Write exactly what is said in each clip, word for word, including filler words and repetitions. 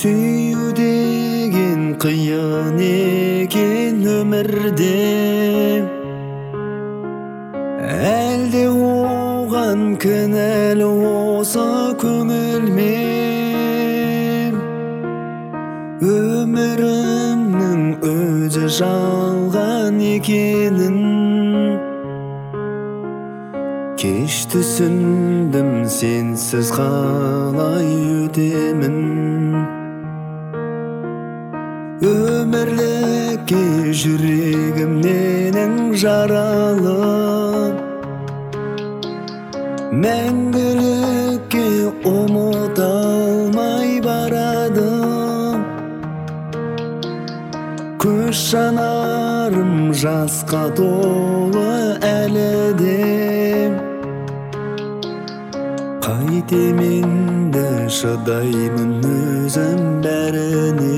Сүйүү деген кыйын экен өмүрдө, элде оған кінәлі осы көңіл мен. Өмірімнің өзі жалған екенін кеш түсіндім, сенсіз қалай өтемін. Өмірлікке жүрегім менің жаралы, мәңгілікке ұмыта алмай барады. Көз жанарым жасқа толы әлі де, қайтем енді шыдаймын өзім бәріне.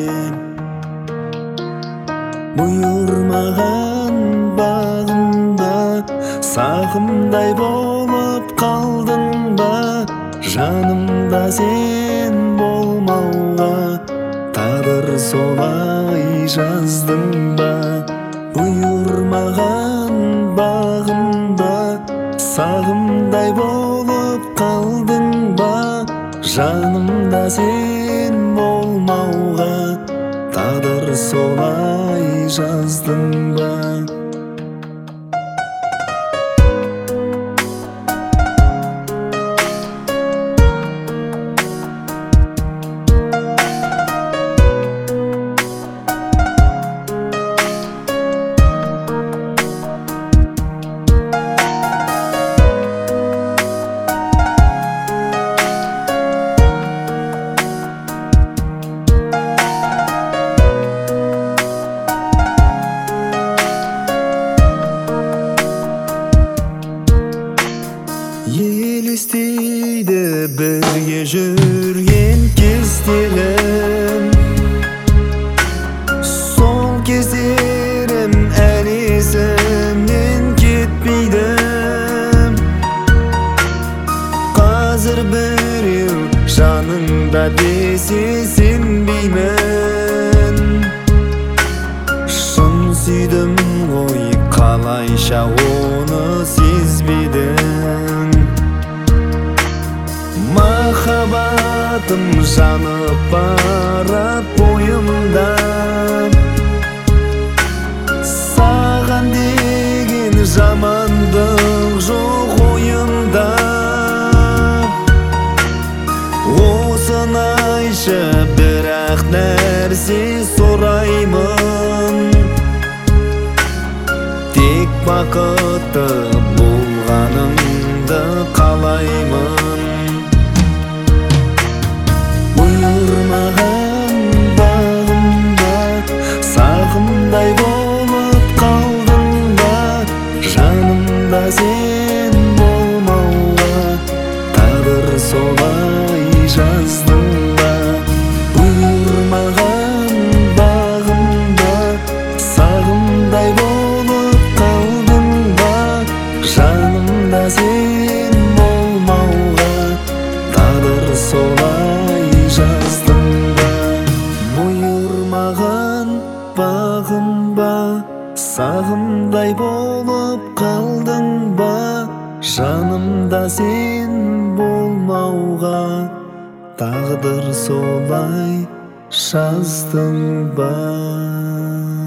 Бұйырмаған бағымда сағымдай болып қалдың ба? Жанымда сен болмауға тағдыр солай жаздың ба? Бұйырмаған бағымда сағымдай болып қалдың ба? Жанымда сен болмауға тағдыр солай жаздың ба? Елестейді бірге жүрген кездерім, сол кездерім әлі есімнен кетпейді. Қазір біреу жаныңда десе сенбеймін. Шын сүйдім ғой, қалайша оны сезбейдің. Махаббатым жанып барат бойымда, саған деген жамандық жоқ ойымда. Осынайшы бірақ нәрсе сұраймын, тек бақытты болғаныңды қалаймын. Бұйырмаған бағымда сағымдай болып қалдың ба? Жанымда сен болмауға тағдыр солай жаздың ба? Бұйырмаған бағымда сағымдай болып қалдың ба? Жанымда сен болмауға тағдыр солай жаздың ба? Бұйырмаған бағым ба, сағымдай болып қалдың ба? Жанымда сен болмауға тағдыр солай жаздың ба?